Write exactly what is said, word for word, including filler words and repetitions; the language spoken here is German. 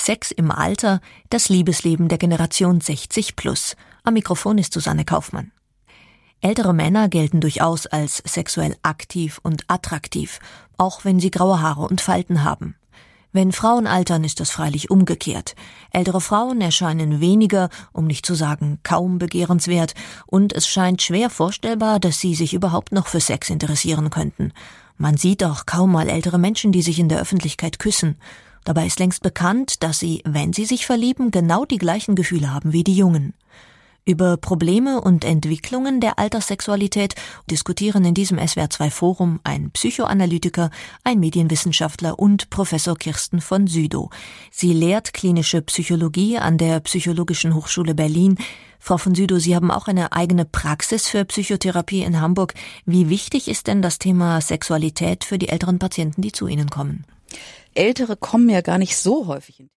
Sex im Alter, das Liebesleben der Generation sechzig plus. Am Mikrofon ist Susanne Kaufmann. Ältere Männer gelten durchaus als sexuell aktiv und attraktiv, auch wenn sie graue Haare und Falten haben. Wenn Frauen altern, ist das freilich umgekehrt. Ältere Frauen erscheinen weniger, um nicht zu sagen kaum begehrenswert, und es scheint schwer vorstellbar, dass sie sich überhaupt noch für Sex interessieren könnten. Man sieht auch kaum mal ältere Menschen, die sich in der Öffentlichkeit küssen. Dabei ist längst bekannt, dass sie, wenn sie sich verlieben, genau die gleichen Gefühle haben wie die Jungen. Über Probleme und Entwicklungen der Alterssexualität diskutieren in diesem S W R zwei Forum ein Psychoanalytiker, ein Medienwissenschaftler und Professor Kirsten von Sydow. Sie lehrt klinische Psychologie an der Psychologischen Hochschule Berlin. Frau von Sydow, Sie haben auch eine eigene Praxis für Psychotherapie in Hamburg. Wie wichtig ist denn das Thema Sexualität für die älteren Patienten, die zu Ihnen kommen? Ältere kommen ja gar nicht so häufig in